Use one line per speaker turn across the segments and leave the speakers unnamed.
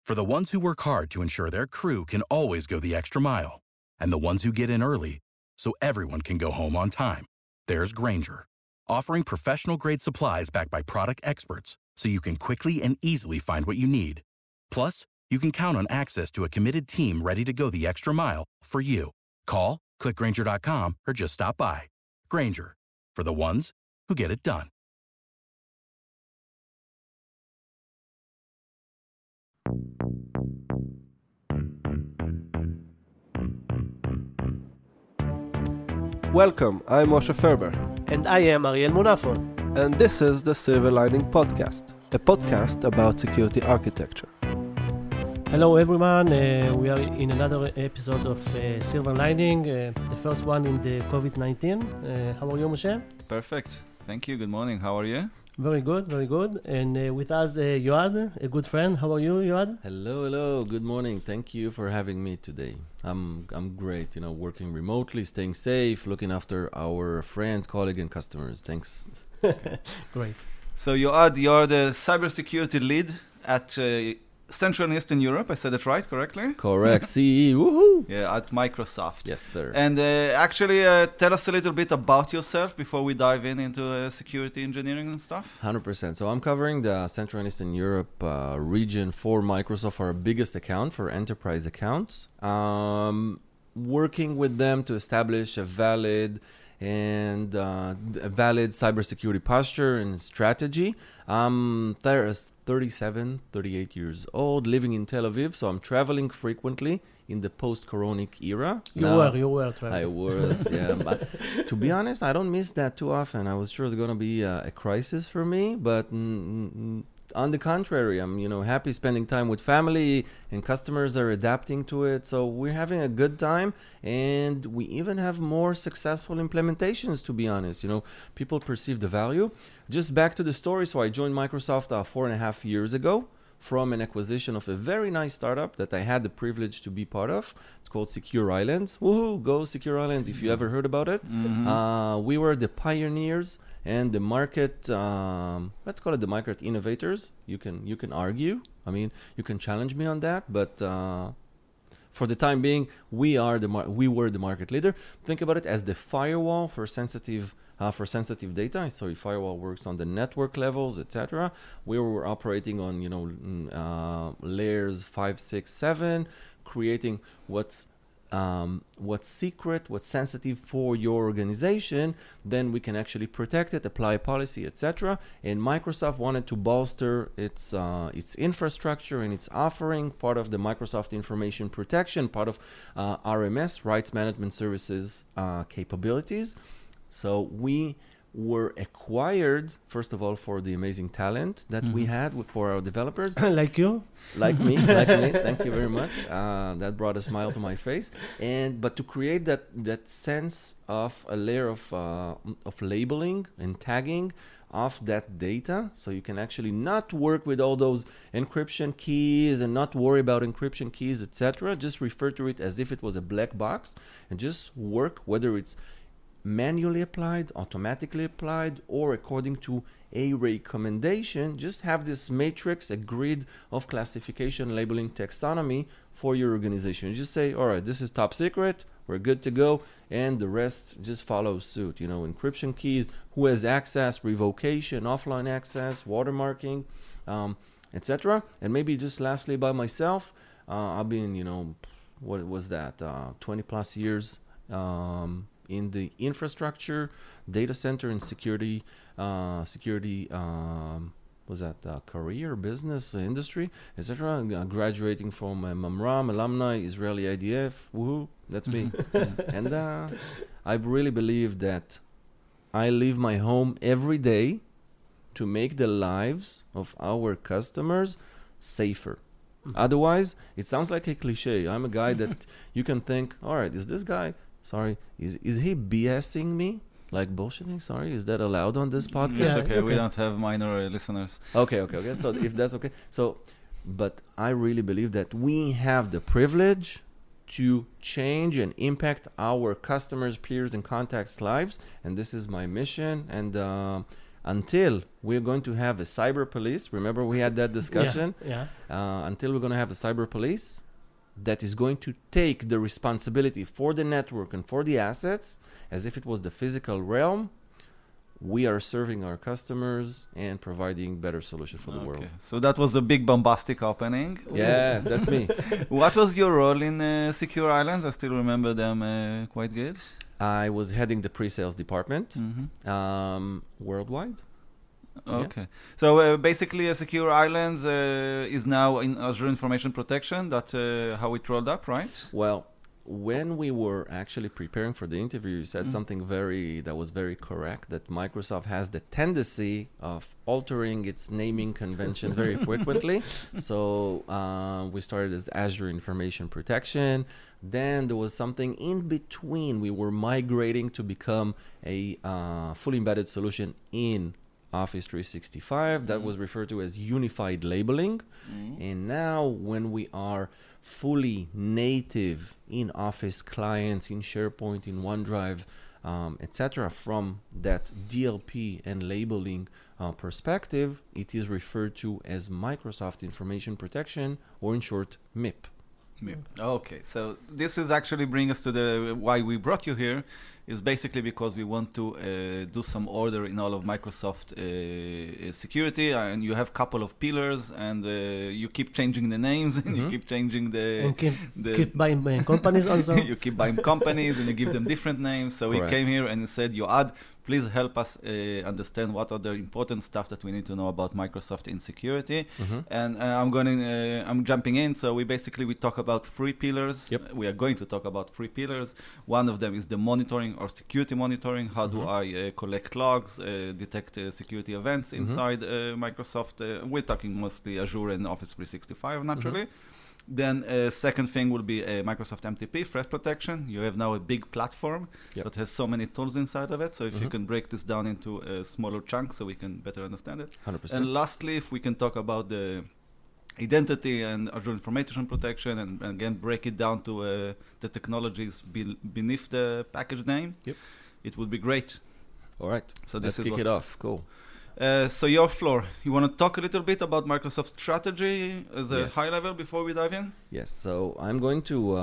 For the ones who work hard to ensure their crew can always go the extra mile, and the ones who get in early so everyone can go home on time, there's Grainger, offering professional-grade supplies backed by product experts so you can quickly and easily find what you need. Plus, you can count on access to a committed team ready to go the extra mile for you. Call, click Grainger.com, or just stop by. Grainger, for the ones who get it done.
Welcome, I'm Moshe Ferber.
And I am Ariel Munafon.
And this is the Silver Lining Podcast, a podcast about security architecture.
Hello everyone, we are in another episode of Silver Lining, the first one in the COVID-19. How are you, Moshe?
Perfect. Thank you. Good morning. How are you?
Very good, very good. And with us, Yoad, a good friend. How are you, Yoad?
Hello. Good morning. Thank you for having me today. I'm great, working remotely, staying safe, looking after our friends, colleagues, and customers. Thanks.
Great.
So you're the cybersecurity lead at Central and Eastern Europe. I said it right, correctly?
Correct. CE. Woohoo.
Yeah, at Microsoft.
Yes, sir.
And actually, tell us a little bit about yourself before we dive into security engineering and stuff.
100%. So I'm covering the Central and Eastern Europe region for Microsoft, our biggest account for enterprise accounts. Working with them to establish a valid cybersecurity posture and strategy. I'm 38 years old, living in Tel Aviv, so I'm traveling frequently in the post-coronic era.
You were traveling.
I was, yeah. But to be honest, I don't miss that too often. I was sure it's going to be a crisis for me, but on the contrary, I'm happy spending time with family, and customers are adapting to it. So we're having a good time, and we even have more successful implementations, to be honest. People perceive the value. Just back to the story. So I joined Microsoft 4.5 years ago from an acquisition of a very nice startup that I had the privilege to be part of. It's called Secure Islands. Woohoo, go Secure Islands if you ever heard about it. Mm-hmm. We were the pioneers and the market, let's call it the market innovators. You can argue. I mean, you can challenge me on that, but for the time being, we were the market leader. Think about it as the firewall for sensitive data. So firewall works on the network levels, etc. We were operating on layers 5, 6, 7, creating what's secret, what's sensitive for your organization. Then we can actually protect it, apply policy, etc. And Microsoft wanted to bolster its infrastructure and its offering, part of the Microsoft Information Protection, part of RMS, Rights Management Services capabilities. So we were acquired, first of all, for the amazing talent that we had for our developers.
Like you?
Like me. Thank you very much. That brought a smile to my face. But to create that sense of a layer of labeling and tagging of that data, so you can actually not work with all those encryption keys and not worry about encryption keys, etc. Just refer to it as if it was a black box and just work, whether it's manually applied, automatically applied, or according to a recommendation. Just have this matrix, a grid of classification, labeling, taxonomy for your organization. You just say, all right, this is top secret, we're good to go, and the rest just follows suit. Encryption keys, who has access, revocation, offline access, watermarking, etc. And maybe just lastly by myself, I've been, what was that, 20 plus years in the infrastructure, data center, and security, career, business, industry, etc. Graduating from Mamram, alumni, Israeli IDF, woohoo, that's me. And I really believe that I leave my home every day to make the lives of our customers safer. Otherwise, it sounds like a cliche. I'm a guy that you can think, all right, is this guy... Sorry, is he BSing me? Like bullshitting? Sorry, is that allowed on this podcast?
Yes, okay. We don't have minor listeners.
Okay. So if that's okay. But I really believe that we have the privilege to change and impact our customers, peers, and contacts' lives. And this is my mission. And until we're going to have a cyber police. Remember we had that discussion?
Yeah.
Until we're going to have a cyber police that is going to take the responsibility for the network and for the assets as if it was the physical realm, we are serving our customers and providing better solution for the world.
So that was a big bombastic opening.
Yes, that's me.
What was your role in Secure Islands? I still remember them quite good.
I was heading the pre-sales department worldwide.
Okay. Yeah. So basically, Secure Islands is now in Azure Information Protection. That's how it rolled up, right?
Well, when we were actually preparing for the interview, you said something that was very correct, that Microsoft has the tendency of altering its naming convention very frequently. So we started as Azure Information Protection. Then there was something in between. We were migrating to become a fully embedded solution in Office 365 that was referred to as unified labeling. And now when we are fully native in Office clients, in SharePoint, in OneDrive, etc., from that DLP and labeling perspective, it is referred to as Microsoft Information Protection, or in short, MIP.
Okay, so this is actually bring us to the why we brought you here, is basically because we want to do some order in all of Microsoft security, and you have a couple of pillars, and you keep changing the names, and you keep changing
keep buying companies also.
You keep buying companies, and you give them different names. So we came here and said, Yoad, please help us understand what are the important stuff that we need to know about Microsoft in security. And I'm jumping in. So we talk about 3 pillars. We are going to talk about 3 pillars. One of them is the monitoring or security monitoring. How do I collect logs, detect security events inside Microsoft? We're talking mostly Azure and Office 365, naturally. Then second thing will be Microsoft MTP, threat protection. You have now a big platform that has so many tools inside of it. So if you can break this down into smaller chunks so we can better understand it.
100%.
And lastly, if we can talk about the identity and Azure Information Protection, and again break it down to the technologies beneath the package name, it would be great.
All right, so let's kick it off. Cool.
So your floor. You want to talk a little bit about Microsoft strategy as a high level before we dive in?
Yes. So I'm going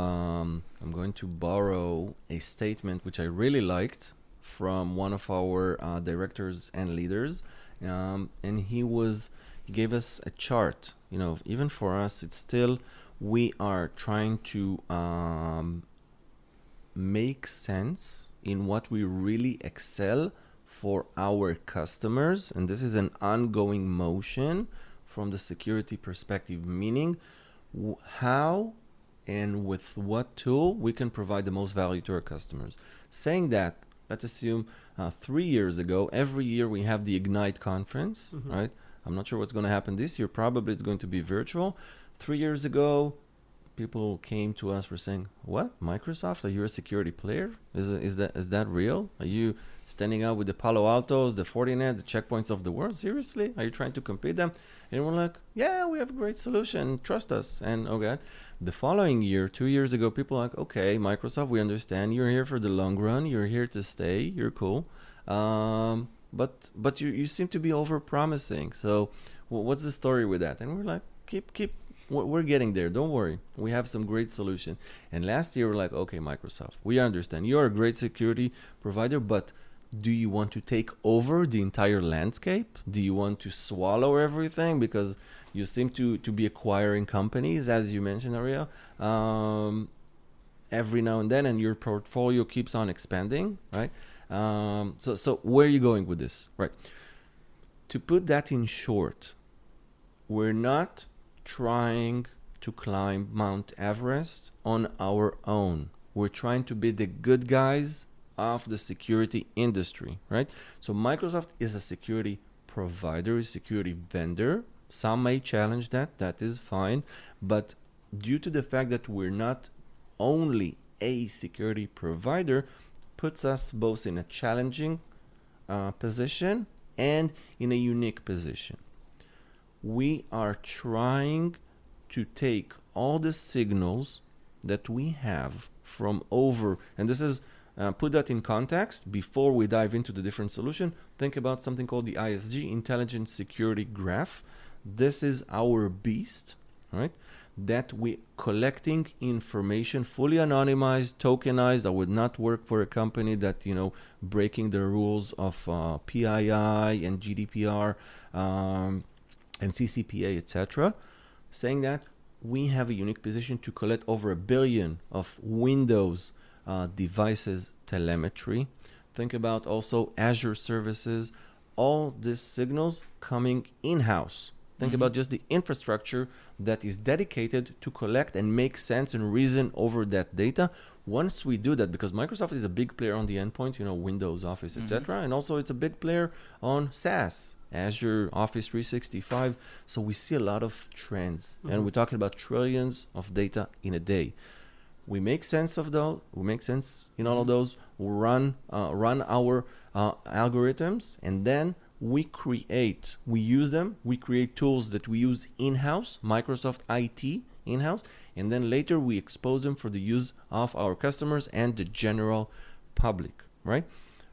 to borrow a statement which I really liked from one of our directors and leaders, and he gave us a chart. You know, even for us, it's still we are trying to make sense in what we really excel for our customers, and this is an ongoing motion from the security perspective, meaning how and with what tool we can provide the most value to our customers. Saying that, let's assume 3 years ago, every year we have the Ignite conference, right? I'm not sure what's going to happen this year. Probably it's going to be virtual. 3 years ago, people came to us, were saying, "What? Microsoft? Are you a security player? Is that real? Are you standing out with the Palo Altos, the Fortinet, the checkpoints of the world? Seriously? Are you trying to compete them?" And we're like, "Yeah, we have a great solution. Trust us." And okay, the following year, 2 years ago, people are like, "Okay, Microsoft, we understand. You're here for the long run. You're here to stay. You're cool. But you seem to be over-promising. So what's the story with that?" And we're like, keep. We're getting there. Don't worry. We have some great solution. And last year, we're like, okay, Microsoft, we understand. You're a great security provider, but do you want to take over the entire landscape? Do you want to swallow everything? Because you seem to be acquiring companies, as you mentioned, Ariel, every now and then, and your portfolio keeps on expanding, right? So where are you going with this? Right. To put that in short, we're not trying to climb Mount Everest on our own. We're trying to be the good guys of the security industry, right? So Microsoft is a security provider, a security vendor. Some may challenge that. That is fine. But due to the fact that we're not only a security provider, puts us both in a challenging position and in a unique position. We are trying to take all the signals that we have from over, and this is put that in context before we dive into the different solution. Think about something called the ISG, Intelligent Security Graph. This is our beast, right? That we collecting information fully anonymized, tokenized. That would not work for a company that, breaking the rules of PII and GDPR and CCPA, etc. Saying that we have a unique position to collect over 1 billion of Windows devices telemetry. Think about also Azure services, all these signals coming in-house. Think about just the infrastructure that is dedicated to collect and make sense and reason over that data. Once we do that, because Microsoft is a big player on the endpoint, Windows, Office, etc., and also it's a big player on SaaS, Azure, Office 365. So we see a lot of trends, and we're talking about trillions of data in a day. We make sense of those. We make sense in all of those. We run our algorithms, and then we use them. We create tools that we use in-house, Microsoft IT in-house, and then later we expose them for the use of our customers and the general public, right?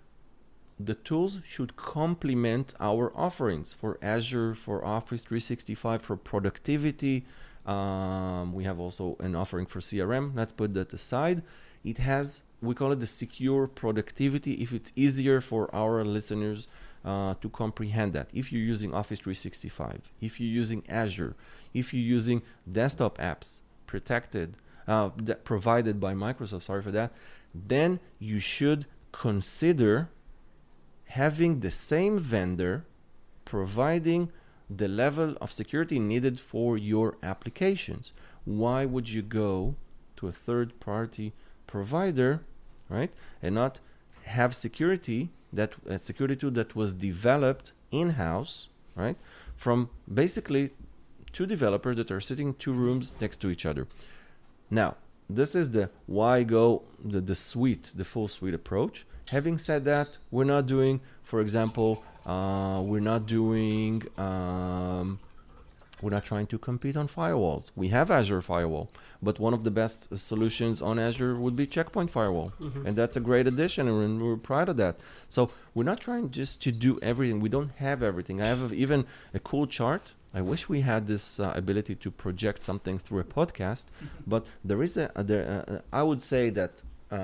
The tools should complement our offerings for Azure, for Office 365, for productivity. We have also an offering for CRM. Let's put that aside. We call it the secure productivity, if it's easier for our listeners to comprehend that. If you're using Office 365, if you're using Azure, if you're using desktop apps protected, provided by Microsoft, then you should consider having the same vendor providing the level of security needed for your applications. Why would you go to a third-party provider, right, and not have security tool that was developed in-house, right, from basically two developers that are sitting 2 rooms next to each other? Now, this is the full suite approach. Having said that, we're not doing, for example, we're not trying to compete on firewalls. We have Azure Firewall, but one of the best solutions on Azure would be Checkpoint Firewall. And that's a great addition, and we're proud of that. So we're not trying just to do everything. We don't have everything. I have even a cool chart. I wish we had this ability to project something through a podcast, but there is I would say that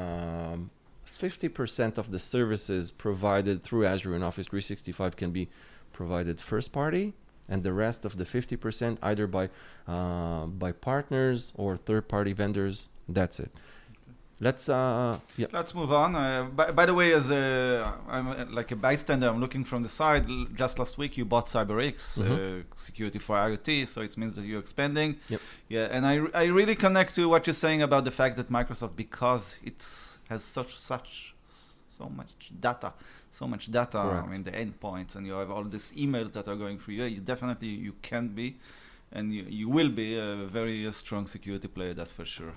50% of the services provided through Azure and Office 365 can be provided first party, and the rest of the 50% either by partners or third-party vendors. That's it. Let's
move on. By the way, as I'm like a bystander, I'm looking from the side. Just last week, you bought CyberX, security for IoT, so it means that you're expanding.
Yep.
Yeah, and I really connect to what you're saying about the fact that Microsoft, because has so much data.
Correct.
I mean, the endpoints, and you have all these emails that are going through you. You can be, and you will be a very strong security player. That's for sure.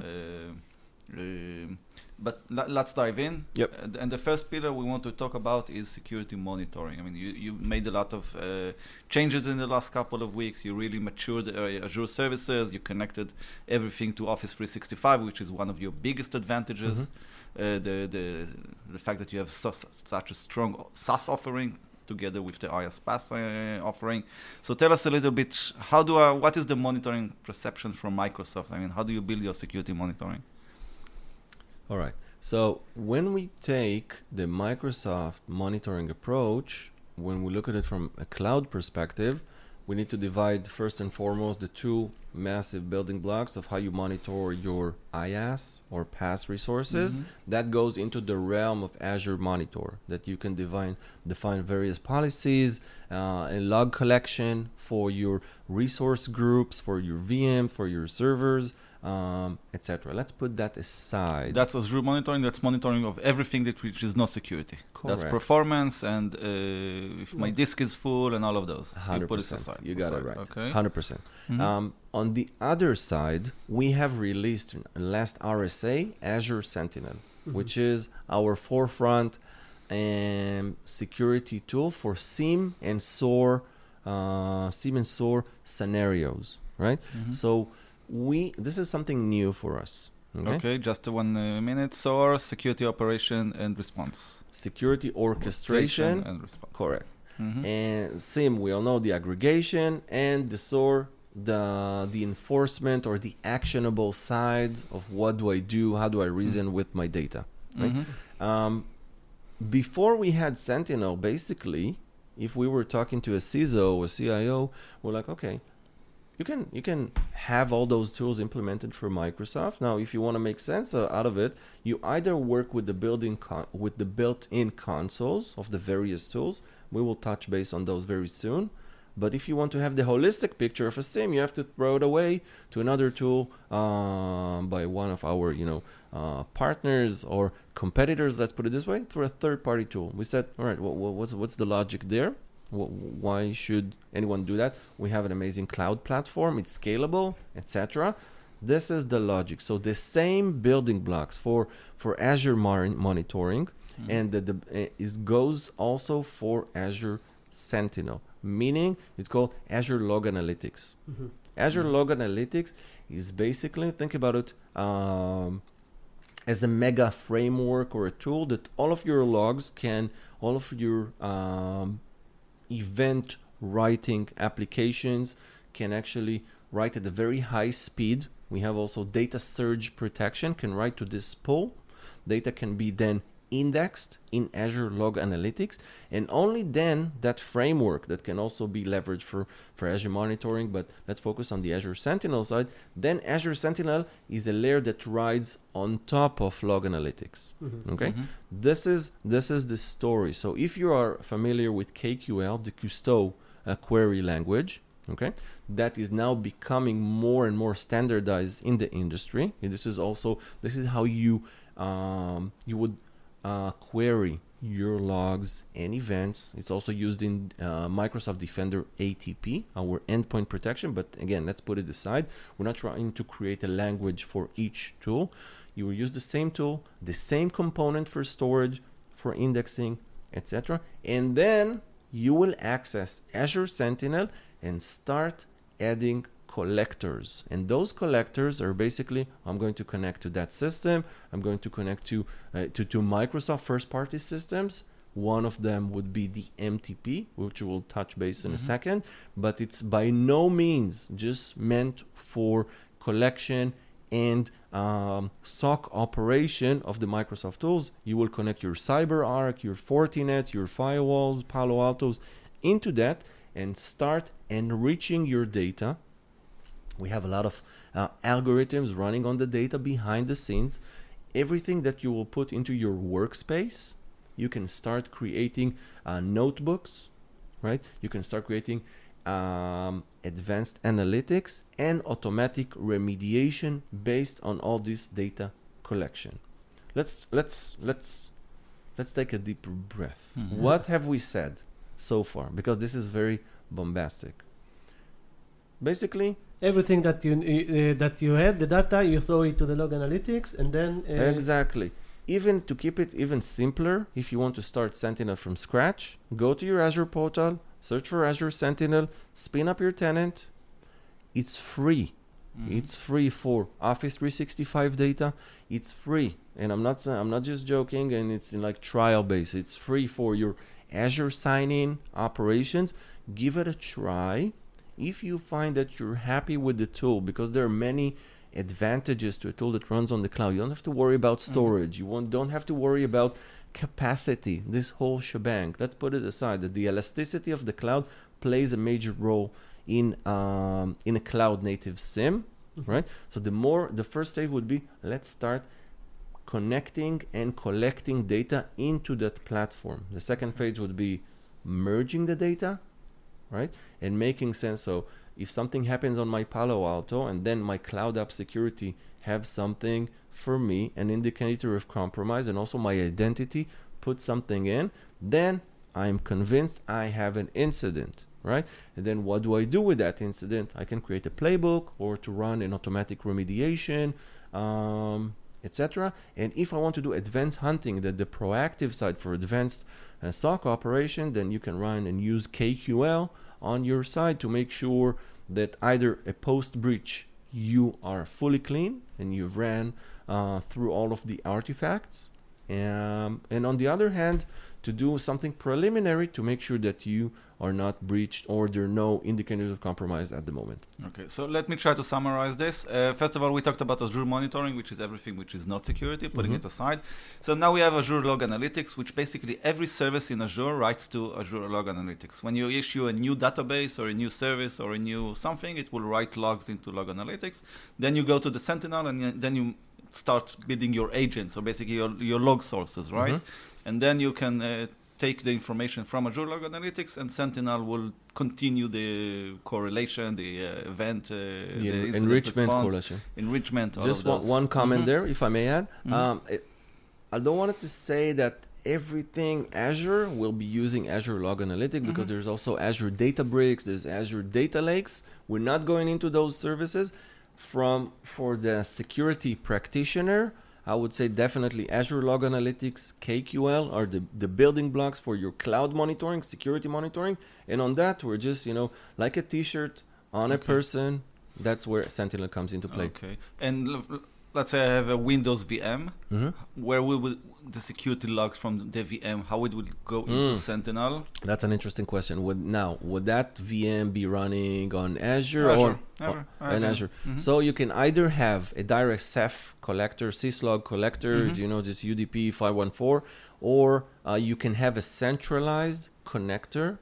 But let's dive in.
Yep.
And the first pillar we want to talk about is security monitoring. I mean, you made a lot of changes in the last couple of weeks. You really matured Azure services. You connected everything to Office 365, which is one of your biggest advantages. The fact that you have such a strong SaaS offering together with the IaaS PaaS offering. So tell us a little bit, what is the monitoring perception from Microsoft? I mean, how do you build your security monitoring?
All right. So when we take the Microsoft monitoring approach, when we look at it from a cloud perspective, we need to divide first and foremost the 2 massive building blocks of how you monitor your IaaS or PaaS resources. That goes into the realm of Azure Monitor, that you can define various policies, a log collection for your resource groups, for your VM, for your servers, etc. Let's put that aside.
That's Azure Monitoring. That's monitoring of everything which is not security.
Correct.
That's performance and if my disk is full and all of those.
100%.
You put it aside.
You got it right.
Okay.
100%. On the other side, we have released last RSA Azure Sentinel, which is our forefront security tool for SIEM and SOAR scenarios, right? So this is something new for us.
Okay, just 1 minute. SOAR, security operation and response.
Security orchestration
and response.
Correct. And SIEM, we all know the aggregation, and the SOAR, the enforcement or the actionable side of what do I do, how do I reason with my data. Right? Before we had Sentinel, basically, if we were talking to a CISO or CIO, we're like, okay, you can have all those tools implemented for Microsoft. Now, if you want to make sense out of it, you either work with the built-in consoles of the various tools. We will touch base on those very soon. But if you want to have the holistic picture of a SIEM, you have to throw it away to another tool by one of our, partners or competitors. Let's put it this way, through a third-party tool. We said, all right, what's the logic there? Why should anyone do that? We have an amazing cloud platform. It's scalable, etc. This is the logic. So the same building blocks for Azure monitoring, and it goes also for Azure Sentinel. Meaning it's called Azure Log Analytics. Azure Log Analytics is basically, think about it as a mega framework or a tool that all of your logs all of your event writing applications can actually write at a very high speed. We have also data surge protection, can write to this pool. Data can be then indexed in Azure Log Analytics, and only then that framework that can also be leveraged for Azure monitoring, but let's focus on the Azure Sentinel side. Then Azure Sentinel is a layer that rides on top of Log Analytics. Okay, this is the story. So if you are familiar with KQL, the Cousteau query language, okay, that is now becoming more and more standardized in the industry. And this is how you would query your logs and events. It's also used in Microsoft Defender ATP, our endpoint protection. But again, let's put it aside. We're not trying to create a language for each tool. You will use the same tool, the same component for storage, for indexing, etc. And then you will access Azure Sentinel and start adding collectors. And those collectors are basically, I'm going to connect to that system. I'm going to connect to Microsoft first-party systems. One of them would be the MTP, which we'll touch base in a second. But it's by no means just meant for collection and SOC operation of the Microsoft tools. You will connect your CyberArk, your Fortinets, your firewalls, Palo Altos into that and start enriching your data. We have a lot of algorithms running on the data behind the scenes. Everything that you will put into your workspace, you can start creating notebooks, right? You can start creating advanced analytics and automatic remediation based on all this data collection. Let's take a deeper breath. What have we said so far? Because this is very bombastic. Basically,
everything that you had, the data, you throw it to the Log Analytics, and then
exactly. Even to keep it even simpler, if you want to start Sentinel from scratch, go to your Azure portal, search for Azure Sentinel, spin up your tenant. It's free. It's free for Office 365 data. It's free, and I'm not just joking. And it's in like trial base. It's free for your Azure sign-in operations. Give it a try. If you find that you're happy with the tool, because there are many advantages to a tool that runs on the cloud. You don't have to worry about storage. You don't have to worry about capacity, this whole shebang. Let's put it aside that the elasticity of the cloud plays a major role in a cloud native SIEM, right? So the first stage would be, let's start connecting and collecting data into that platform. The second phase would be merging the data, right? And making sense. So if something happens on my Palo Alto and then my cloud app security have something for me, an indicator of compromise, and also my identity, put something in, then I'm convinced I have an incident, right? And then what do I do with that incident? I can create a playbook or to run an automatic remediation, etc. And if I want to do advanced hunting, the proactive side for advanced SOC operation, then you can run and use KQL on your side to make sure that either a post-breach you are fully clean and you've ran through all of the artifacts. And on the other hand, to do something preliminary to make sure that you are not breached or there are no indicators of compromise at the moment.
Okay, so let me try to summarize this. First of all, we talked about Azure monitoring, which is everything which is not security, putting it aside. So now we have Azure Log Analytics, which basically every service in Azure writes to Azure Log Analytics. When you issue a new database or a new service or a new something, it will write logs into Log Analytics. Then you go to the Sentinel and then you start building your agents, so basically your log sources, right? And then you can take the information from Azure Log Analytics, and Sentinel will continue the correlation, the event, the
enrichment correlation.
Enrichment.
Just one comment there, if I may add. I don't want to say that everything Azure will be using Azure Log Analytics because there's also Azure Databricks, there's Azure Data Lakes. We're not going into those services. For the security practitioner, I would say definitely Azure Log Analytics, KQL are the building blocks for your cloud monitoring, security monitoring. And on that, we're just, like a t-shirt on a person. That's where Sentinel comes into play.
Okay. And let's say I have a Windows VM. Where will the security logs from the VM, how it would go into Sentinel?
That's an interesting question. Would that VM be running on Azure
or
Azure? So you can either have a direct Ceph collector, syslog collector, just UDP 514, or you can have a centralized collector,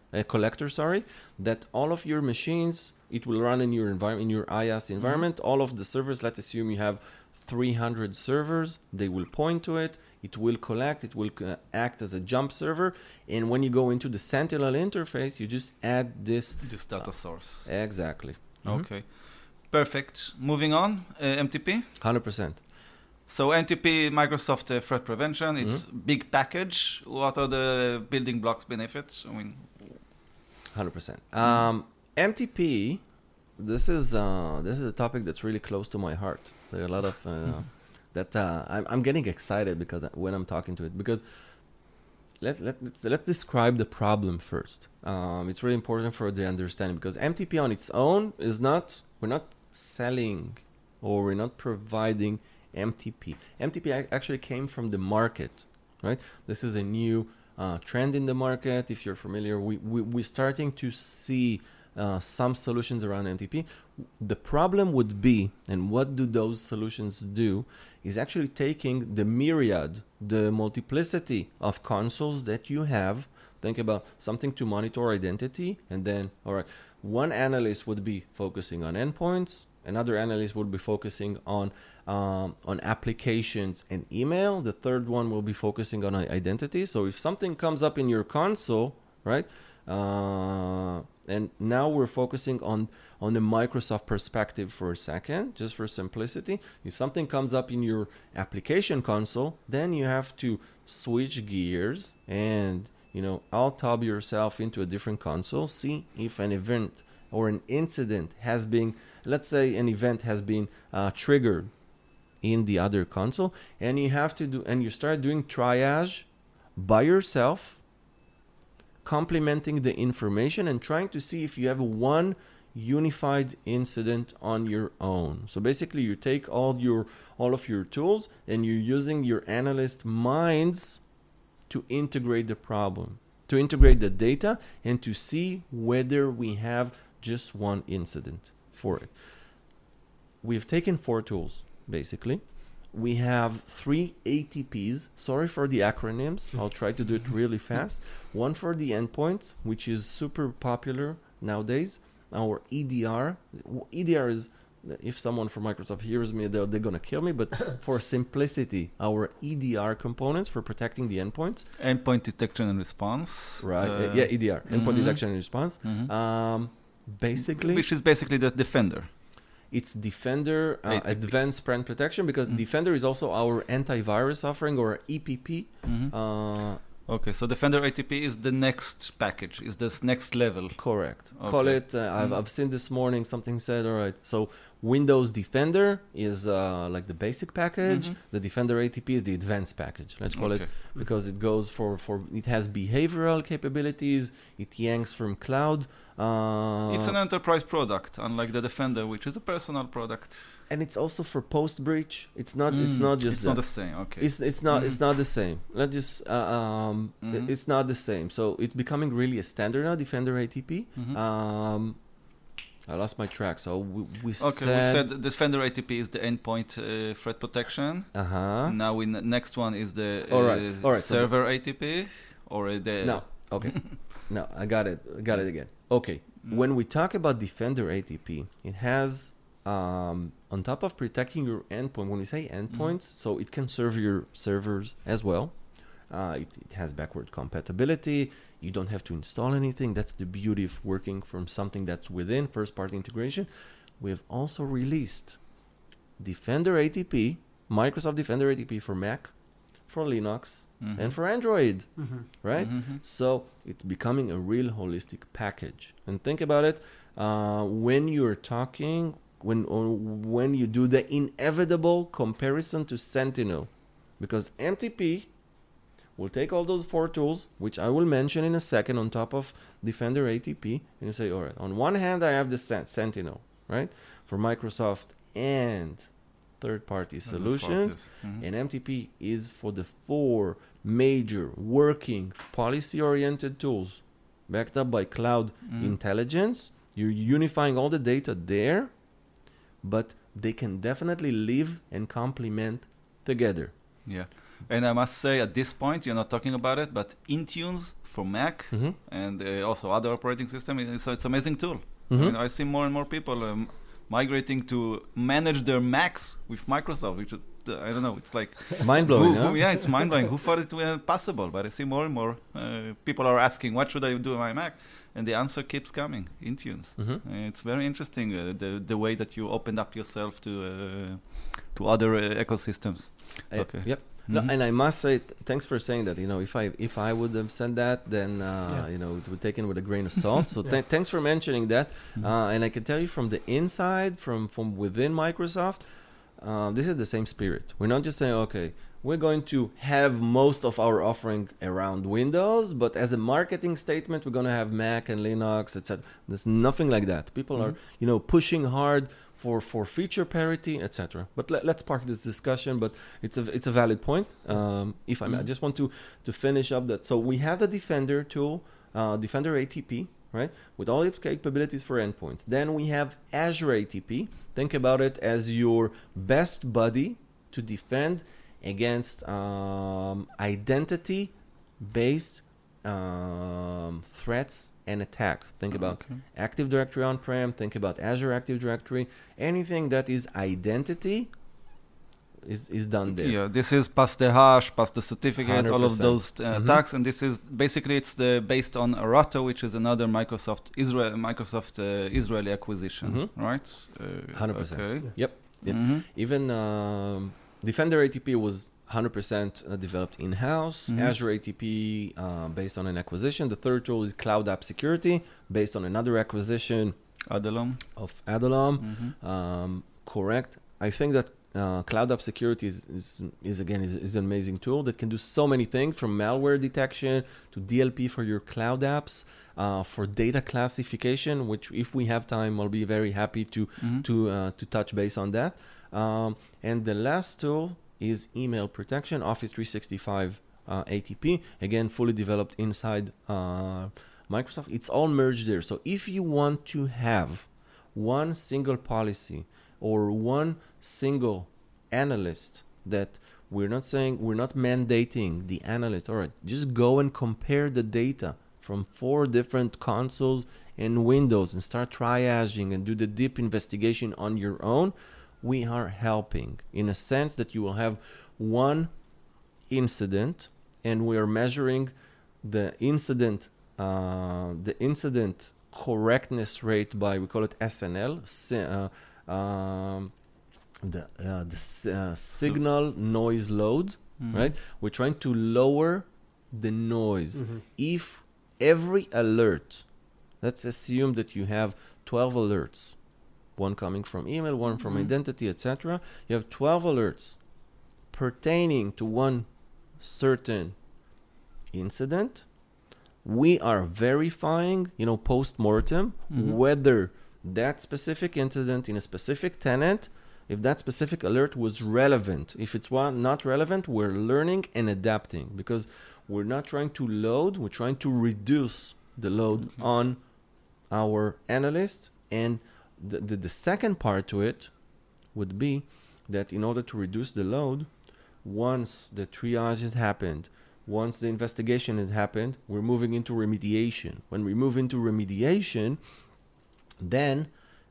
that all of your machines, it will run in your environment, in your IaaS environment. All of the servers, let's assume you have 300 servers, they will point to it, it will collect, it will act as a jump server, and when you go into the Sentinel interface, you just add this
data source.
Exactly.
Okay, perfect. Moving on, MTP?
100%.
So MTP, Microsoft Threat Prevention, it's big package. What are the building blocks benefits?
100%. MTP, this is a topic that's really close to my heart. There are a lot of I'm getting excited because when I'm talking to it, because let's describe the problem first. It's really important for the understanding, because MTP on its own we're not selling or we're not providing MTP. MTP actually came from the market, right? This is a new trend in the market. If you're familiar, we're starting to see some solutions around MTP. The problem would be, and what do those solutions do, is actually taking the myriad, the multiplicity of consoles that you have. Think about something to monitor identity, and then, all right, one analyst would be focusing on endpoints, another analyst would be focusing on applications and email, the third one will be focusing on identity. So if something comes up in your console, right, and now we're focusing on the Microsoft perspective for a second, just for simplicity. If something comes up in your application console, then you have to switch gears and, alt-tab yourself into a different console, see if an event or an incident has been, let's say an event has been triggered in the other console, and you start doing triage by yourself, complementing the information and trying to see if you have one unified incident on your own. So basically you take all of your tools and you're using your analyst minds to integrate the problem, to integrate the data, and to see whether we have just one incident for it. We've taken 4 tools, basically. We have 3 ATPs. Sorry for the acronyms. I'll try to do it really fast. One for the endpoints, which is super popular nowadays. Our EDR. EDR is, if someone from Microsoft hears me, they're going to kill me. But for simplicity, our EDR components for protecting the endpoints.
Endpoint detection and response.
Right. EDR. Endpoint detection and response. Basically.
Which is basically the Defender.
It's Defender Advanced Brand Protection, because Defender is also our antivirus offering, or EPP.
Okay, so Defender ATP is the next package, is this next level.
Correct.
Okay.
Call it, I've seen this morning something said, all right, so Windows Defender is like the basic package. The Defender ATP is the advanced package. Let's call it, because it goes for it has behavioral capabilities, it yanks from cloud.
It's an enterprise product, unlike the Defender, which is a personal product.
And it's also for post breach. It's not just
it's not the same. Okay.
It's not the same. Let's just it's not the same. So it's becoming really a standard now, Defender ATP. I lost my track. So we said
Defender ATP is the endpoint threat protection. Now next one is the
all right,
server ATP or the
No. Okay. No, I got it again. Okay. When we talk about Defender ATP, it has on top of protecting your endpoint, when we say endpoints, so it can serve your servers as well. It has backward compatibility. You don't have to install anything. That's the beauty of working from something that's within first-party integration. We've also released Defender ATP, Microsoft Defender ATP for Mac, for Linux, and for Android, right? So it's becoming a real holistic package. And think about it, when you're talking, when you do the inevitable comparison to Sentinel, because MTP will take all those 4 tools, which I will mention in a second, on top of Defender ATP, and you say, all right, on one hand, I have the Sentinel, right, for Microsoft and third-party solutions, and MTP is for the 4 major working policy-oriented tools, backed up by cloud intelligence. You're unifying all the data there, but they can definitely live and complement together.
Yeah. And I must say, at this point, you're not talking about it, but Intune for Mac and also other operating systems, so it's an amazing tool. I mean, I see more and more people migrating to manage their Macs with Microsoft, which is, I don't know, it's like
mind-blowing, huh?
Yeah, it's mind-blowing. Who thought it was possible? But I see more and more people are asking, what should I do on my Mac? And the answer keeps coming, Intune. It's very interesting, the way that you opened up yourself to other ecosystems. Okay.
Yep. No, and I must say, thanks for saying that. You know, if I would have said that, then you know, it would be taken with a grain of salt. So thanks for mentioning that. And I can tell you from the inside, from within Microsoft, this is the same spirit. We're not just saying, okay, we're going to have most of our offering around Windows, but as a marketing statement, we're going to have Mac and Linux, etc. There's nothing like that. People are, you know, pushing hard for feature parity, etc. But let's park this discussion. But it's a valid point. If I just want to finish up that. So we have the Defender tool, Defender ATP, right, with all its capabilities for endpoints. Then we have Azure ATP. Think about it as your best buddy to defend against identity-based threats and attacks. Think about Active Directory on-prem, think about Azure Active Directory. Anything that is identity is done there.
Yeah, this is past the hash, past the certificate,
100%.
all of those attacks, and this is basically based on Arato, which is another Microsoft Israeli acquisition, right?
100%.
Okay.
Yep. Even Defender ATP was 100% developed in-house. Azure ATP based on an acquisition. The third tool is Cloud App Security based on another acquisition
Adalom.
of Adalom. Correct. I think that Cloud App Security is an amazing tool that can do so many things, from malware detection to DLP for your cloud apps, for data classification, which if we have time, I'll be very happy to touch base on that. And the last tool is email protection, Office 365 ATP, again, fully developed inside Microsoft. It's all merged there. So if you want to have one single policy or one single analyst, that we're not mandating the analyst, all right, just go and compare the data from 4 different consoles and Windows and start triaging and do the deep investigation on your own. We are helping in a sense that you will have one incident, and we are measuring the incident correctness rate by, we call it SNL, the signal noise load, right? We're trying to lower the noise. If every alert, let's assume that you have 12 alerts, one coming from email, one from identity, etc. You have 12 alerts pertaining to one certain incident. We are verifying, post-mortem, whether that specific incident in a specific tenant, if that specific alert was relevant. If it's not relevant, we're learning and adapting, because we're not trying to load, we're trying to reduce the load on our analyst. And the second part to it would be that in order to reduce the load, once the triage has happened, once the investigation has happened, we're moving into remediation. When we move into remediation, then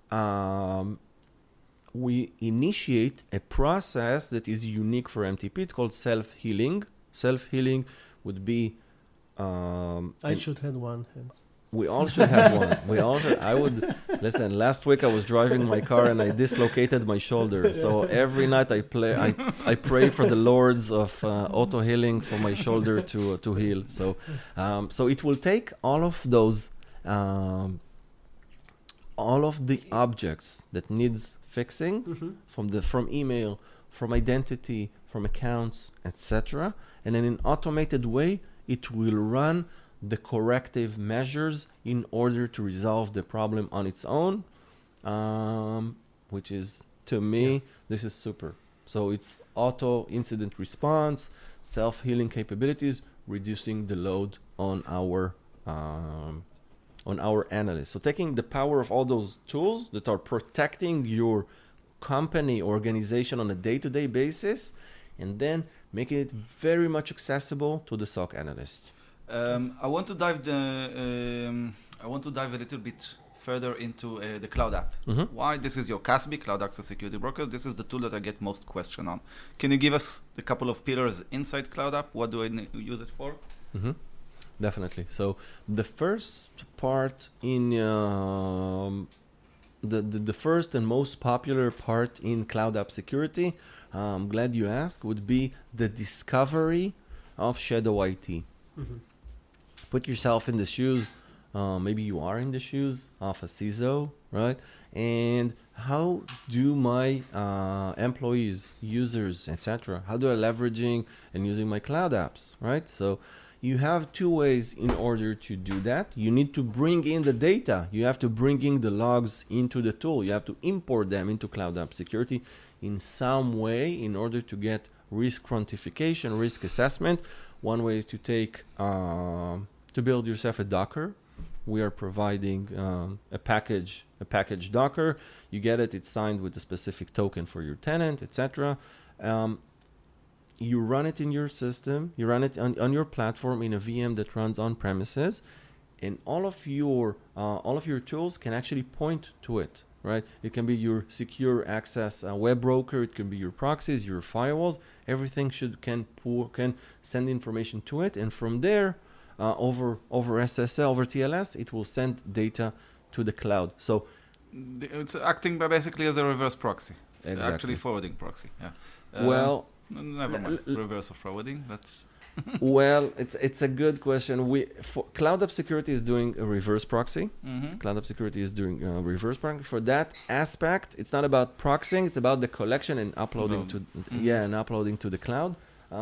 we initiate a process that is unique for MTP. It's called self-healing. Self-healing would be...
I should have one.
We all should have one. Listen, last week I was driving my car and I dislocated my shoulder. So every night I pray for the lords of auto healing for my shoulder to heal. So it will take all of those, all of the objects that needs fixing from email, from identity, from accounts, etc. And in an automated way, it will run the corrective measures in order to resolve the problem on its own, which is, to me, this is super. So it's auto incident response, self-healing capabilities, reducing the load on our analysts. So taking the power of all those tools that are protecting your company, organization on a day-to-day basis, and then making it very much accessible to the SOC analyst.
I want to dive a little bit further into the Cloud App. Why? This is your CASB, Cloud Access Security Broker. This is the tool that I get most question on. Can you give us a couple of pillars inside Cloud App? What do I use it for?
Definitely. So the first part in the first and most popular part in Cloud App Security, I'm glad you asked, would be the discovery of shadow IT. Put yourself in the shoes, maybe you are in the shoes of a CISO, right? And how do my employees, users, etc., how do I leveraging and using my cloud apps, right? So you have two ways in order to do that. You need to bring in the data. You have to bring in the logs into the tool. You have to import them into Cloud App Security in some way in order to get risk quantification, risk assessment. One way is to take, to build yourself a Docker. We are providing a package Docker. You get it, it's signed with a specific token for your tenant, etc. You run it in your system, you run it on your platform in a VM that runs on premises, and all of your tools can actually point to it, right? It can be your secure access web broker, it can be your proxies, your firewalls. Everything can send information to it, and from there, over SSL, over TLS, it will send data to the cloud. So
it's acting basically as a reverse proxy.
Exactly.
Actually forwarding proxy. Yeah.
Well,
never mind. Reverse of forwarding. That's
well, it's a good question. Cloud App Security is doing a reverse proxy. Cloud App Security is doing a reverse proxy. For that aspect, it's not about proxying. It's about the collection and uploading uploading to the cloud.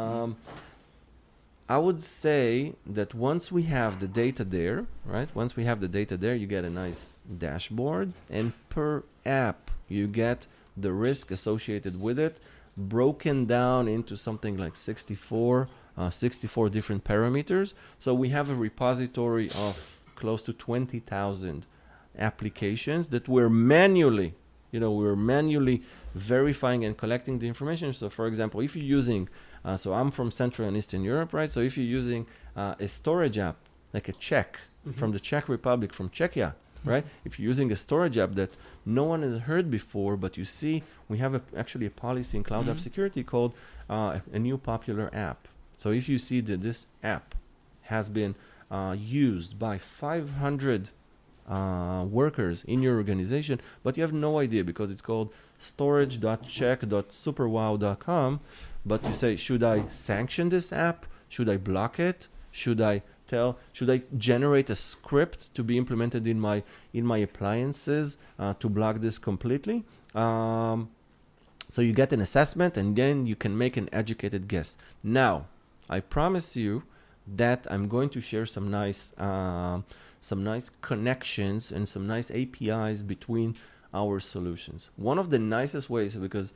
I would say that once we have the data there, right? Once we have the data there, you get a nice dashboard, and per app, you get the risk associated with it, broken down into something like 64 different parameters. So we have a repository of close to 20,000 applications that we're manually verifying and collecting the information. So for example, if you're using, so I'm from Central and Eastern Europe, right? So if you're using a storage app, like a Czech, from the Czech Republic, from Czechia, right? If you're using a storage app that no one has heard before, but you see, we have actually a policy in Cloud App Security called a new popular app. So if you see that this app has been used by 500 workers in your organization, but you have no idea because it's called storage.check.superwow.com, but you say, should I sanction this app? Should I block it? Should I generate a script to be implemented in my appliances to block this completely? So you get an assessment, and then you can make an educated guess. Now, I promise you that I'm going to share some nice connections and some nice APIs between our solutions. One of the nicest ways, because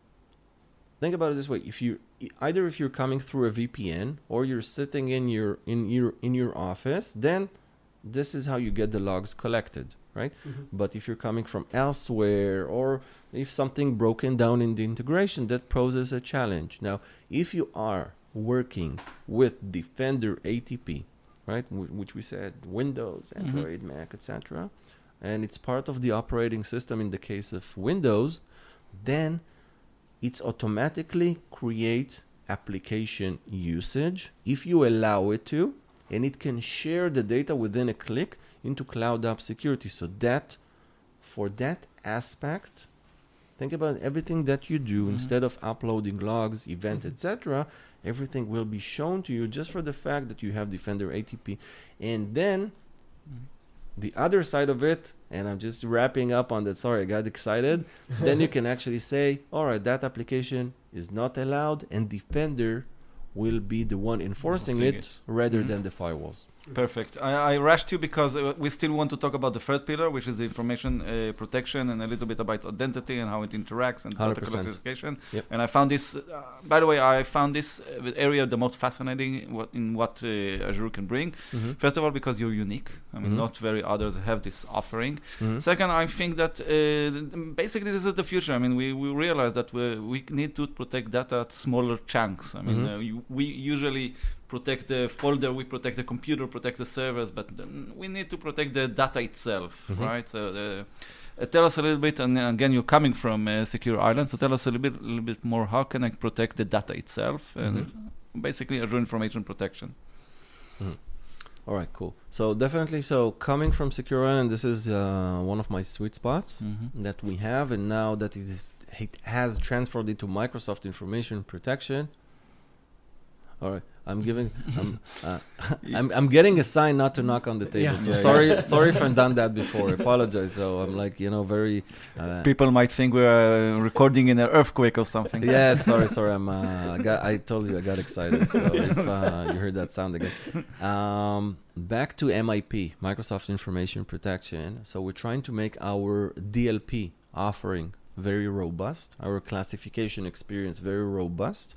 think about it this way: if you're coming through a VPN or you're sitting in your office, then this is how you get the logs collected, right? Mm-hmm. But if you're coming from elsewhere, or if something broken down in the integration, that poses a challenge. Now, if you are working with Defender ATP, right, which we said Windows, Android, mm-hmm. Mac, etc., and it's part of the operating system in the case of Windows, then it's automatically create application usage if you allow it to, and it can share the data within a click into Cloud App Security. So that, for that aspect, think about everything that you do. Mm-hmm. Instead of uploading logs, events, mm-hmm. etc., everything will be shown to you just for the fact that you have Defender ATP. And then the other side of it, and I'm just wrapping up on that, sorry, I got excited. Then you can actually say, all right, that application is not allowed, and Defender will be the one enforcing it rather mm-hmm. than the firewalls.
Perfect. I rushed you because we still want to talk about the third pillar, which is the information protection, and a little bit about identity and how it interacts and 100%. Data classification. Yep. And I found this, by the way, area the most fascinating in what Azure can bring. Mm-hmm. First of all, because you're unique. I mean, mm-hmm. not very others have this offering. Mm-hmm. Second, I think that basically this is the future. I mean, we realize that we need to protect data at smaller chunks. I mean, mm-hmm. We usually protect the folder, we protect the computer, protect the servers, but we need to protect the data itself, mm-hmm. right? So tell us a little bit, and again, you're coming from Secure Island, so tell us a little bit more, how can I protect the data itself, mm-hmm. and basically Azure Information Protection.
Mm-hmm. All right, cool. So definitely, coming from Secure Island, this is one of my sweet spots mm-hmm. that we have, and now that it has transferred into Microsoft Information Protection. All right, I'm getting a sign not to knock on the table. Yeah. So sorry if I've done that before. I apologize. So I'm like, very.
People might think we're recording in an earthquake or something.
Yeah, sorry. I told you I got excited. So if you heard that sound again, back to MIP, Microsoft Information Protection. So we're trying to make our DLP offering very robust, our classification experience very robust.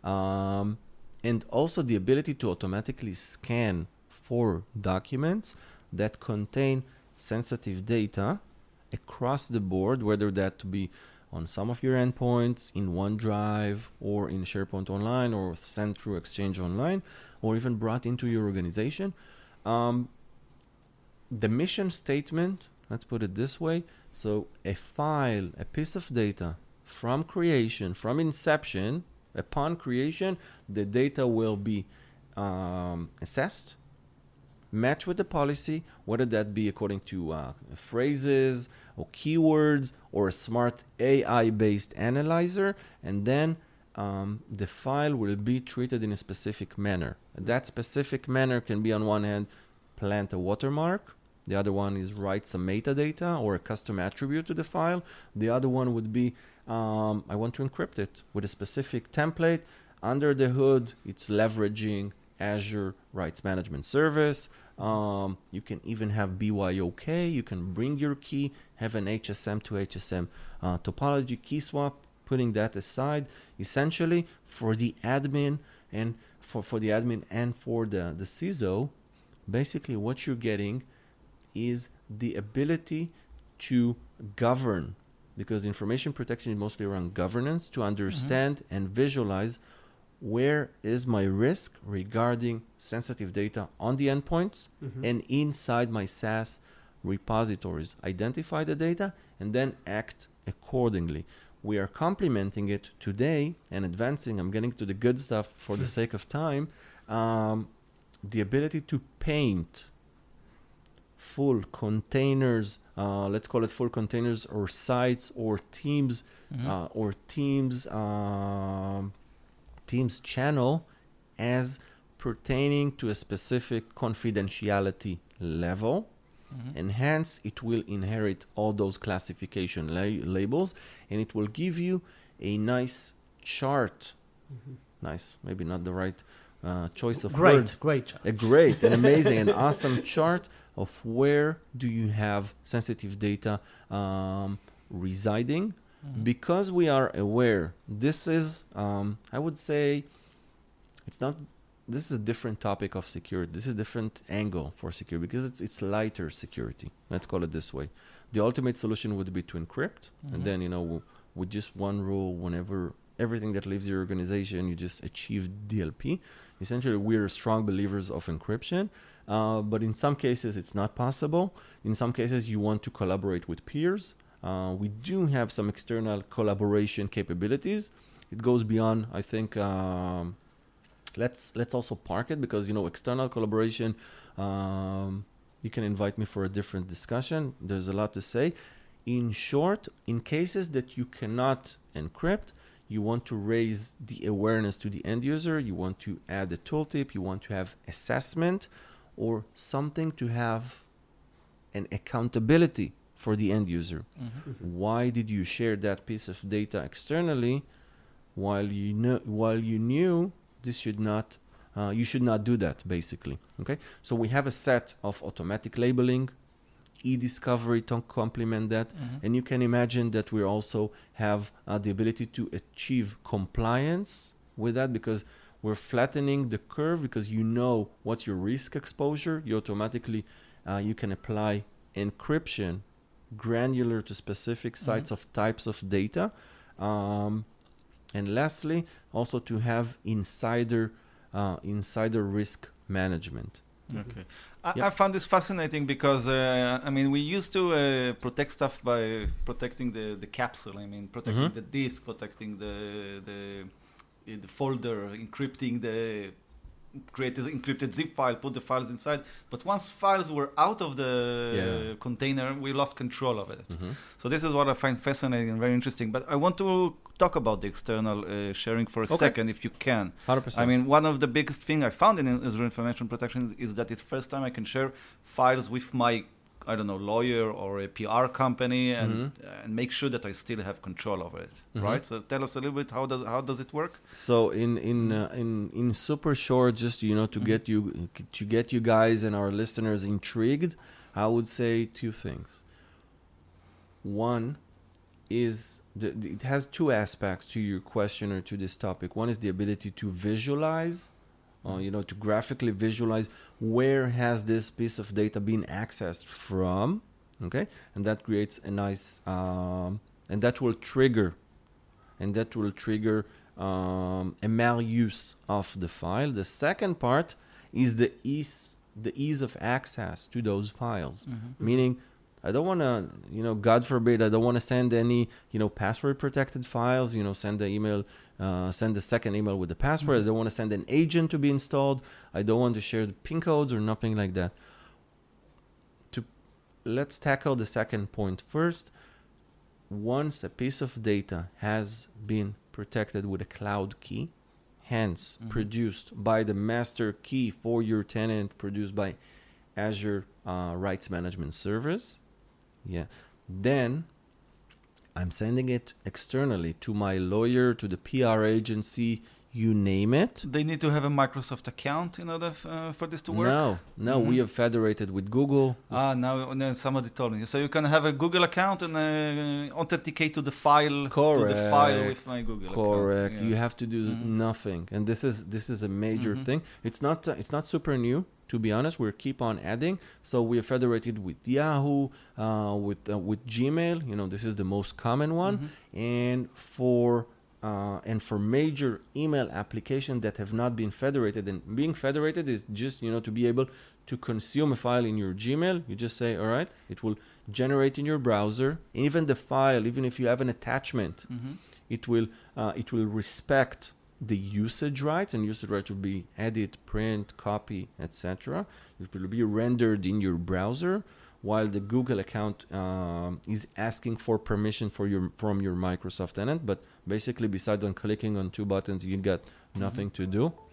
And also the ability to automatically scan for documents that contain sensitive data across the board, whether that be on some of your endpoints, in OneDrive, or in SharePoint Online, or sent through Exchange Online, or even brought into your organization. The mission statement, let's put it this way, so a file, a piece of data from creation, from inception, upon creation, the data will be assessed, matched with the policy, whether that be according to phrases or keywords or a smart AI-based analyzer, and then the file will be treated in a specific manner. That specific manner can be, on one hand, plant a watermark. The other one is write some metadata or a custom attribute to the file. The other one would be I want to encrypt it with a specific template. Under the hood, it's leveraging Azure Rights Management Service. You can even have BYOK. You can bring your key, have an HSM to HSM topology key swap. Putting that aside, essentially for the admin and for the admin and for the CISO, basically what you're getting is the ability to govern, because information protection is mostly around governance, to understand mm-hmm. and visualize where is my risk regarding sensitive data on the endpoints mm-hmm. and inside my SaaS repositories. Identify the data and then act accordingly. We are complementing it today and advancing. I'm getting to the good stuff for the sake of time. The ability to paint full containers, let's call it full containers or sites or teams mm-hmm. Teams channel as pertaining to a specific confidentiality level, and hence it will inherit all those classification labels, and it will give you a nice chart. Nice, maybe not the right choice of words.
Great.
A great, an amazing, an awesome chart of where do you have sensitive data residing. Because we are aware, this is, I would say, it's not. This is a different topic of security. This is a different angle for security because it's lighter security. Let's call it this way. The ultimate solution would be to encrypt, and then with just one rule, whenever everything that leaves your organization, you just achieve DLP. Essentially, we're strong believers of encryption, but in some cases, it's not possible. In some cases, you want to collaborate with peers. We do have some external collaboration capabilities. It goes beyond, I think. Let's also park it because external collaboration. You can invite me for a different discussion. There's a lot to say. In short, in cases that you cannot encrypt, you want to raise the awareness to the end user. You want to add a tooltip. You want to have assessment or something to have an accountability for the end user. Why did you share that piece of data externally while you knew this should not? You should not do that, basically. Okay, so we have a set of automatic labeling, e-discovery to complement that, and you can imagine that we also have the ability to achieve compliance with that because we're flattening the curve because you know what's your risk exposure. You automatically you can apply encryption granular to specific sites of types of data. And lastly, also to have insider risk management.
Okay. I found this fascinating because, we used to protect stuff by protecting the capsule. Protecting the disk, protecting the folder, encrypting create an encrypted zip file, put the files inside. But once files were out of the container, we lost control of it. So this is what I find fascinating and very interesting. But I want to talk about the external sharing for a second, if you can.
100%.
One of the biggest things I found in Israel Information Protection is that it's the first time I can share files with my lawyer or a PR company and make sure that I still have control over it, right? So tell us a little bit how does it work?
So in super short, just to get you guys and our listeners intrigued, I would say two things. One is it has two aspects to your question or to this topic. One is the ability to visualize. To graphically visualize where has this piece of data been accessed from, okay? And that creates a nice, and that will trigger a maluse of the file. The second part is the ease of access to those files, meaning I don't want to, God forbid, I don't want to send any, password protected files, send the email, send the second email with the password. I don't want to send an agent to be installed. I don't want to share the PIN codes or nothing like that. Let's tackle the second point first. Once a piece of data has been protected with a cloud key, hence produced by the master key for your tenant, produced by Azure Rights Management Service, then I'm sending it externally to my lawyer, to the PR agency, you name it.
They need to have a Microsoft account in order for this to work?
No, we have federated with Google.
Now somebody told me. So you can have a Google account and authenticate to the file, with my Google account.
Correct. You have to do nothing. And this is a major thing. It's not super new. To be honest, we keep on adding. So we are federated with Yahoo, with Gmail. This is the most common one. And for major email applications that have not been federated, and being federated is just to be able to consume a file in your Gmail. You just say, all right, it will generate in your browser. Even the file, even if you have an attachment, it will respect the usage rights, and usage rights will be edit, print, copy, etc. It will be rendered in your browser, while the Google account is asking for permission from your Microsoft tenant. But basically, besides on clicking on two buttons, you got nothing to do.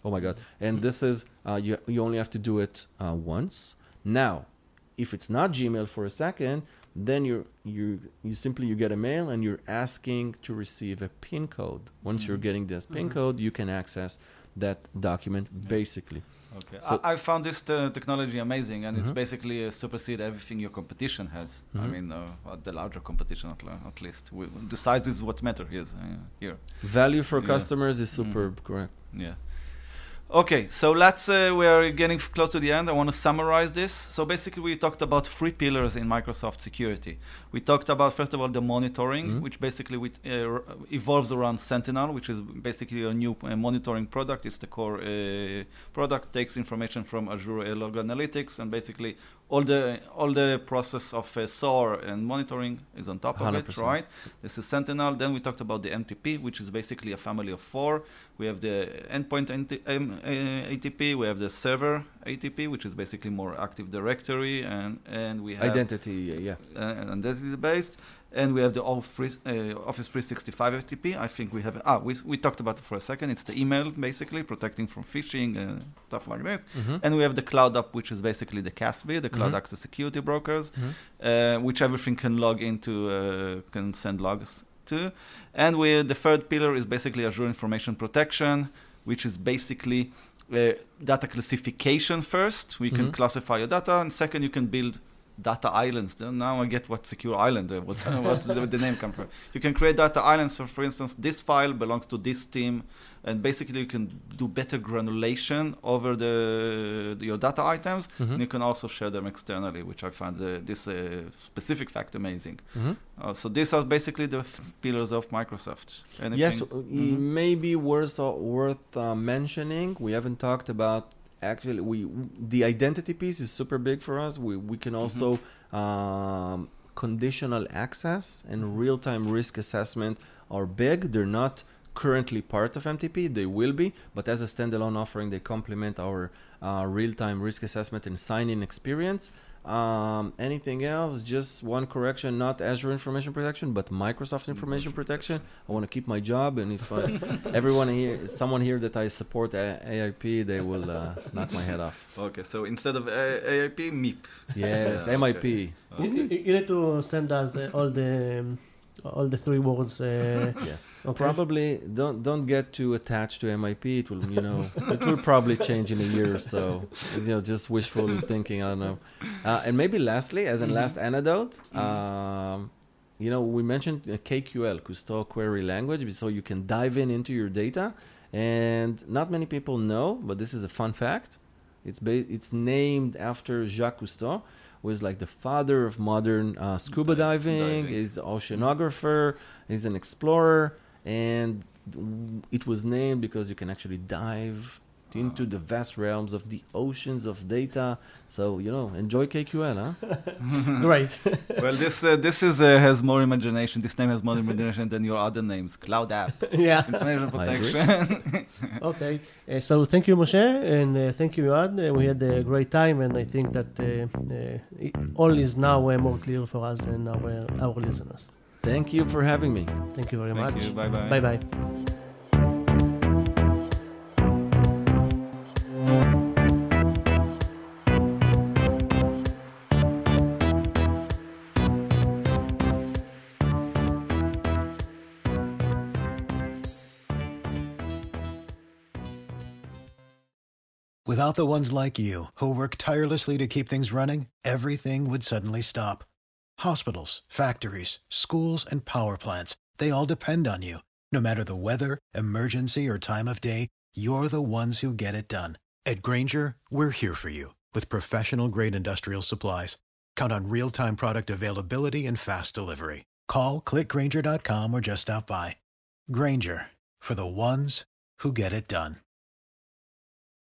Oh my God. And this is, you only have to do it once. Now, if it's not Gmail for a second, then you get a mail and you're asking to receive a PIN code. Once you're getting this PIN code, you can access that document basically.
Okay. So I found this technology amazing, and it's basically supersede everything your competition has. I mean, the larger competition at least. The size is what matters here.
Value for customers is superb, correct.
Yeah. Okay, so we are getting close to the end. I want to summarize this. So basically, we talked about 3 pillars in Microsoft security. We talked about, first of all, the monitoring, which basically evolves around Sentinel, which is basically a new monitoring product. It's the core product, takes information from Azure Log Analytics, and basically all the process of SOAR and monitoring is on top of 100%. It, right? This is Sentinel. Then we talked about the MTP, which is basically a family of 4. We have the endpoint ATP, we have the server ATP, which is basically more Active Directory, and we have
identity,
identity based, and we have the Office 365 FTP. I think we have we talked about it for a second. It's the email, basically protecting from phishing and stuff like this. And we have the Cloud App, which is basically the CASB, the Cloud Access Security Brokers, which everything can log into, can send logs to. And the third pillar is basically Azure Information Protection, which is basically data classification first. We can classify your data, and second, you can build data islands. Now I get what secure island was, what the name come from. You can create data islands. So for instance, this file belongs to this team, and basically you can do better granulation over your data items, and you can also share them externally, which I find this specific fact amazing. So these are basically the pillars of Microsoft. Anything?
Yes, it may be worth mentioning. We haven't talked about. Actually, the identity piece is super big for us. We can also conditional access and real-time risk assessment are big. They're not currently part of MTP. They will be, but as a standalone offering, they complement our real-time risk assessment and sign-in experience. Anything else? Just one correction, not Azure Information Protection, but Microsoft Information Protection. I want to keep my job, and if someone here that I support AIP, they will knock my head off.
Okay, so instead of AIP, MIP.
Yes, MIP.
Okay. You need to send us all the 3 words.
Yes.
Okay.
Probably don't get too attached to MIP. It will, it will probably change in a year or so. Just wishful thinking. I don't know. And maybe lastly, as a last anecdote, we mentioned KQL, Cousteau Query Language, so you can dive into your data. And not many people know, but this is a fun fact. It's named after Jacques Cousteau, who is like the father of modern scuba diving. He's an oceanographer, he's an explorer, and it was named because you can actually dive into the vast realms of the oceans of data. So, enjoy KQL, huh?
Great.
Well, this has more imagination. This name has more imagination than your other names. Cloud App.
Yeah.
Information Protection.
Okay. So thank you, Moshe, and thank you, Yoad. We had a great time, and I think that all is now more clear for us and our listeners.
Thank you for having me.
Thank you very much.
Thank you. Bye-bye.
Bye-bye.
Without the ones like you, who work tirelessly to keep things running, everything would suddenly stop. Hospitals, factories, schools, and power plants, they all depend on you. No matter the weather, emergency, or time of day, you're the ones who get it done. At Grainger, we're here for you with professional-grade industrial supplies. Count on real-time product availability and fast delivery. Call, click Grainger.com, or just stop by. Grainger, for the ones who get it done.